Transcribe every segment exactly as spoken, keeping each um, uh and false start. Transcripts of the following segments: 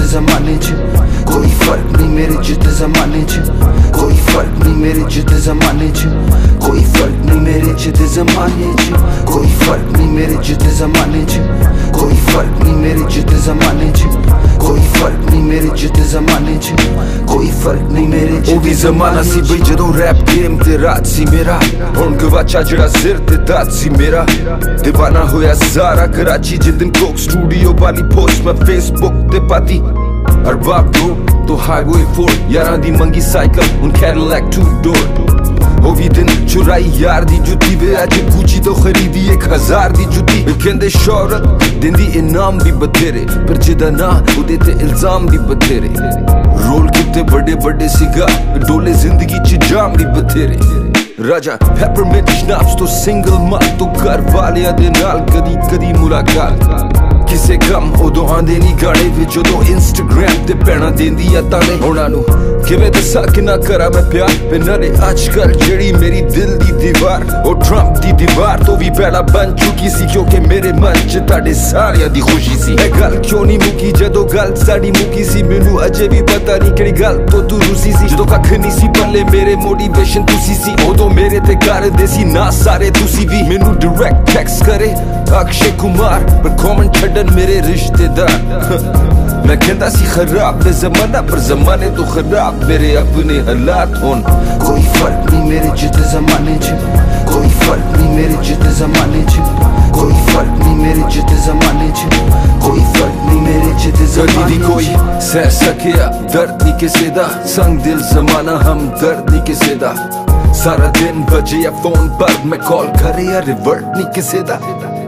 जमाने च, कोई फर्क नहीं मेरे जिद जमाने च, कोई फर्क नहीं मेरे जिद जमाने च, कोई फर्क नहीं मेरे जिद जमाने च, कोई फर्क नहीं मेरे जिद जमाने च, कोई फर्क नहीं मेरे जिद जमाने च, कोई फर्क नहीं मेरे जिद जमाने च, कोई फर्क नहीं मेरे जिद। ਉਹ ਵੀ ਜ਼ਮਾਨਾ ਸੀ ਬਈ ਜਦੋਂ ਰੈਪ ਗੇਮ ਤੇ ਰਾਜ ਸੀ ਮੇਰਾ, ਹੁਣ ਗਵਾਚਾ ਜਿਹੜਾ ਸਿਰ ਤੇ ਤਾਜ ਸੀ ਮੇਰਾ। دیਵਾਨਾ ਹੋਇਆ ਸਾਰਾ ਕਰਾਚੀ ਜਿੱਦਨ ਕੋਕ ਸਟੂਡੀਓ ਵਾਲੀ ਪੋਸਟ ਮੈਂ ਫੇਸਬੁੱਕ ਤੇ ਪਾਤੀ। ਅਰਬਾਬ ਦੋ ਤੋਂ ਹਾਈਵੇ फोर यारां दी मंगी साइकिल ਹੁਣ कैडिलैक टू डोर। ਉਹ ਵੀ ਦਿਨ ਚੁਰਾਈ ਯਾਰ ਦੀ ਜੁੱਤੀ ਵੇ ਅੱਜ ਗੁੱਚੀ ਤੋਂ ਖਰੀਦੀ ਇੱਕ ਹਜ਼ਾਰ ਦੀ ਜੁੱਤੀ। ਵੇ ਕਹਿੰਦੇ ਸ਼ੌਹਰਤ ਦਿੰਦੀ ਇਨਾਮ ਵੀ ਬਥੇਰੇ, ਪਰ ਜਿਹਦਾ ਨਾ ਉਹਦੇ ਤੇ ਇਲਜ਼ਾਮ ਵੀ ਬਥੇਰੇ। ਰੋਲ ਕਿਤੇ ਵੱਡੇ ਵੱਡੇ ਸਿਗਾਰ ਡੋਲੇ ਜ਼ਿੰਦਗੀ ਚ ਜਾਮ ਵੀ ਬਥੇਰੇ। ਰਾਜਾ ਪੈਪਰਮਿੰਟ ਸ਼ਨਾਪਸ ਤੋਂ ਸਿੰਗਲ ਮਾਲ ਤੋਂ ਘਰ ਵਾਲਿਆਂ ਦੇ ਨਾਲ ਕਦੀ ਕਦੀ ਮੁਲਾਕਾਤ। ਕਿਸੇ ਕੰਮ ਉਦੋਂ ਆਂਦੇ ਨਹੀਂ ਗਾਣੇ ਵਿੱਚ ਜਦੋਂ ਇੰਸਟਾਗ੍ਰਾਮ ਤੇ ਪੈਣਾ ਦਿੰਦੀ ਆ ਤਾਣੇ। ਉਹਨਾਂ ਨੂੰ ਕਿਵੇਂ ਦੱਸਾਂ ਕਿ ਨਾ ਕਰਾਂ ਮੈਂ ਪਿਆਰ ਵੇ ਨਾਲੇ ਅੱਜ ਕੱਲ ਜਿਹੜੀ ਮੇਰੀ ਦਿਲ ਦੀ ਦੀਵਾਰ ਉਹ ਟਰੰਪ ਦੀ ਦੀਵਾਰ ਤੋਂ ਵੀ ਪਹਿਲਾਂ ਬਣ ਚੁੱਕੀ ਸੀ, ਕਿਉਂਕਿ ਮੇਰੇ ਮਨ ਚ ਤੁਹਾਡੇ ਸਾਰਿਆਂ ਦੀ ਖੁਸ਼ੀ ਸੀ। ਇਹ ਗੱਲ ਕਿਉਂ ਨਹੀਂ ਮੁੱਕੀ ਜਦੋਂ ਗੱਲ ਸਾਡੀ ਮੁੱਕੀ ਸੀ, ਮੈਨੂੰ ਅਜੇ ਵੀ ਪਤਾ ਨਹੀਂ ਕਿਹੜੀ ਗੱਲ ਤੋਂ ਤੂੰ ਰੁੱਸੀ ਸੀ। ਜਦੋਂ ਕੱਖ ਨਹੀਂ ਸੀ ਪੱਲੇ ਮੇਰੇ ਮੋਟੀਵੇਸ਼ਨ ਤੁਸੀਂ ਸੀ, ਉਦੋਂ ਮੇਰੇ ਤੇ ਕਰਦੇ ਸੀ ਨਾ ਸਾਰੇ ਤੁਸੀਂ ਵੀ। ਮੈਨੂੰ ਡਾਇਰੈਕਟ ਟੈਕਸਟ ਕਰੇ ਅਕਸ਼ੇ ਕੁਮਾਰ ਪਰ ਕਮੈਂਟ ਛੱਡਣ ਮੇਰੇ ਰਿਸ਼ਤੇਦਾਰ। मैं कहता सी खराब है जमाना पर जमाने तो खराब मेरे अपने हालात होन। कोई फर्क नहीं मेरे जिद जमाने च, कोई फर्क नहीं मेरे जिद जमाने च, कोई फर्क नहीं मेरे जिद जमाने च, कोई फर्क नहीं मेरे जिद जमाने च। कोई सह सकिया दर्द नहीं किसे दा, संग दिल जमाना हम दर्द नहीं किसे दा। सारा दिन बजे या फोन पर मैं कॉल करे या रिवर्ट नहीं किसे दा।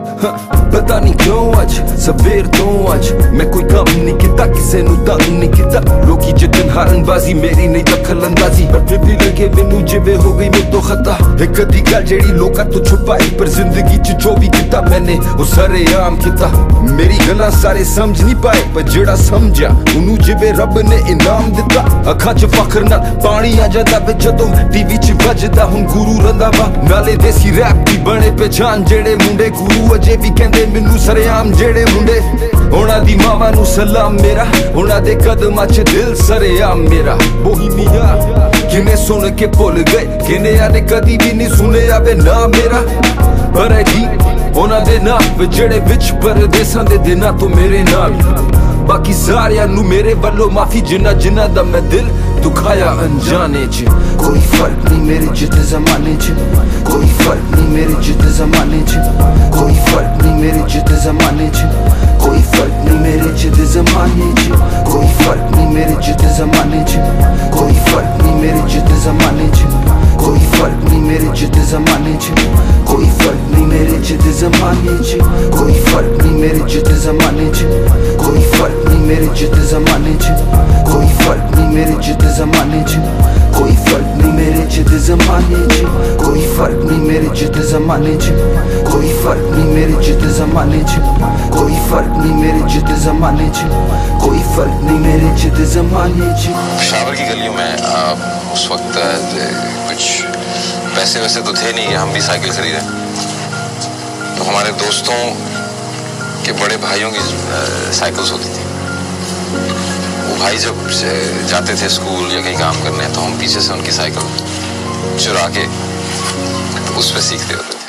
पता नहीं क्यों अज सवेर तो अज मैं कोई कम नहीं किता, किसे नू तंग नहीं किता। लोकी जितन हारनबाजी मेरी नहीं दखल अंदाजी, पर फिर भी लगे मैनू जिवे हो गई मेरे तो खता। एक अद्धी गल जेड़ी लोकां तो छुपाई पर जिंदगी च जो भी किता मैंने वो सरेआम किता। मेरी गल्लां सारे समझ नहीं पाए पर जेड़ा समझा उन्नू जिवे रब ने इनाम दिता। अखां च फखर नाल पानी आ जांदा वे जदों टीवी च वजदा हुण गुरू रंदा वा। नाले देसी रैप दी बने पहचान जेड़े मुंडे गुरू अजे भी कहंदे ਮੈਨੂੰ ਸਰਿਆਮ ਜਿਹੜੇ ਮੁੰਡੇ। ਉਹਨਾਂ ਦੀ ਮਾਵਾਂ ਨੂੰ ਸਲਾਮ ਮੇਰਾ, ਉਹਨਾਂ ਦੇ ਕਦਮਾਂ 'ਚ ਦਿਲ ਸਰਿਆਮ ਮੇਰਾ। ਬੋਹੀਮੀਆ ਕਿਨੇ ਸੁਣ ਕੇ ਭੁੱਲ ਗਏ, ਕਿਨੇ ਨੇ ਕਦੀ ਵੀ ਨਹੀਂ ਸੁਣਿਆ ਵੇ ਨਾ ਮੇਰਾ। ਪਰ ਇਹ ਠੀਕ ਉਹਨਾਂ ਦੇ ਨਾਲ ਜਿਹੜੇ ਵਿੱਚ ਪਰਦੇਸਾਂ ਦੇ ਦਿਨਾਂ ਤੋਂ ਮੇਰੇ ਨਾਲ। बाकी सारियां नू मेरे वल्लों माफी जिन्ना जिन्ना दा मैं दिल दुखाया अनजाने च। कोई फर्क नहीं मेरे जिद जमाने च, कोई फर्क नहीं मेरे जिद जमाने च, कोई फर्क नहीं मेरे जिद जमाने च, कोई फर्क नहीं मेरे जिद जमाने च, कोई फर्क नहीं मेरे जिद जमाने च, कोई फर्क नहीं मेरे जिद जमाने च, कोई फर्क नहीं मेरे जिद जमाने च, कोई फर्क नहीं मेरे जिद जमाने च, कोई फर्क नहीं मेरे जिद जमाने च, कोई फर्क नहीं मेरे जिद जमाने च, कोई फर्क नहीं मेरे जिद जमाने च, कोई फर्क नहीं मेरे जिद जमाने च, कोई फर्क नहीं मेरे जिद जमाने च, कोई फर्क नहीं मेरे जिद जमाने च, कोई फर्क नहीं मेरे जिद जमाने च, कोई फर्क नहीं मेरे जिद जमाने च। पेशावर की गलियों में आ, उस वक्त कुछ पैसे वैसे तो थे नहीं, हम भी साइकिल खरीदे तो हमारे दोस्तों के बड़े भाइयों की साइकिल्स होती थी। वो भाई जब जाते थे स्कूल या कहीं काम करने तो हम पीछे से उनकी साइकिल चुरा के उस पर सीखते होते थे।